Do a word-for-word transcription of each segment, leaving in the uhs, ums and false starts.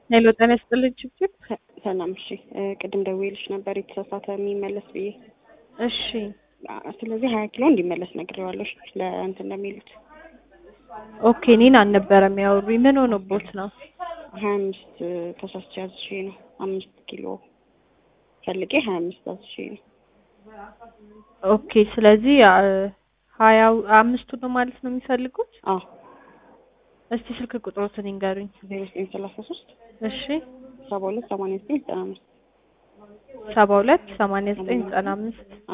ሄሎ ጤና ይስጥልኝ ችግር ሰላም እሺ ቅድም ደውዬልሽ ነበር የተሳሳተ የሚመለስ ብዬ እሺ ስለዚህ ሀያ ኪሎ እንዲመለስ ነግሬዋለሁ ለእንትን እንደሚሉት ኦኬ እኔን አልነበረም ያወሩኝ ምን ሆኖቦት ነው ሀያ አምስት ተሳስቼ አዝዤ ነው አምስት ኪሎ ፈልጌ ሀያ አምስት አዝዤ ነው ኦኬ ስለዚህ ሀያ አምስት ነው ማለት ነው የሚፈልጉት አዎ እስቲ ስልክ ቁጥሮትን ይንገሩኝ ዜሮ ዘጠኝ ሰላሳ ሶስት እሺ ሰባ ሁለት ሰማንያ ዘጠኝ ዘጠና አምስት ሰባ ሁለት ሰማንያ ዘጠኝ ዘጠና አምስት አዎ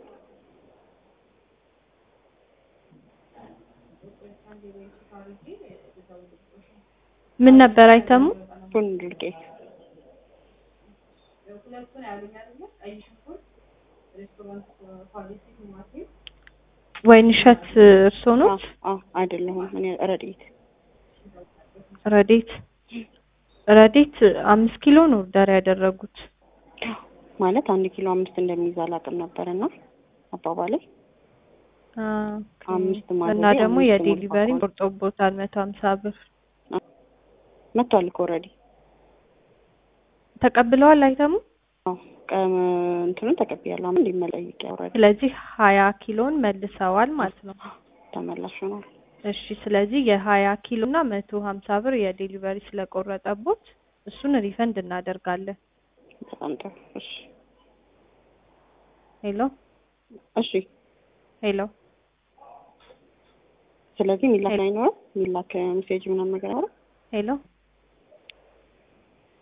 ምን ነበር አይተሙ ፉል ዱቄት ወይንሸት እርሶ ነው አዎ አይደለሁም እኔ ረዲት ረዲት ረዲት አምስት ኪሎ ነው ኦርደር ያደረጉት ማለት አንድ ኪሎ አምስት እንደሚይዝ አላውቅም ነበርና አባባሌ አምስት ማለት እና ደግሞ የዴሊቨሪ ቆርጦቦታል መቶ ሀምሳ ብር መጥቷል እኮ ኦሬዲ ተቀብለዋል አይተሙ አዎ ቀም እንትኑን ተቀብያለሁ አሁን ሊመለይቅ ያወራል ስለዚህ ሀያ ኪሎን መልሰዋል ማለት ነው ተመላሽ ነው እሺ ስለዚህ የሀያ ኪሎ እና መቶ ሀምሳ ብር የዴሊቨሪ ስለቆረጠቦት እሱን ሪፈንድ እናደርጋለን በጣም ጥሩ እሺ ሄሎ እሺ ሄሎ ስለዚህ ሚላክ ላይ ነው ሚላክ ሜሴጅ ምናምን ነገር አረ ሄሎ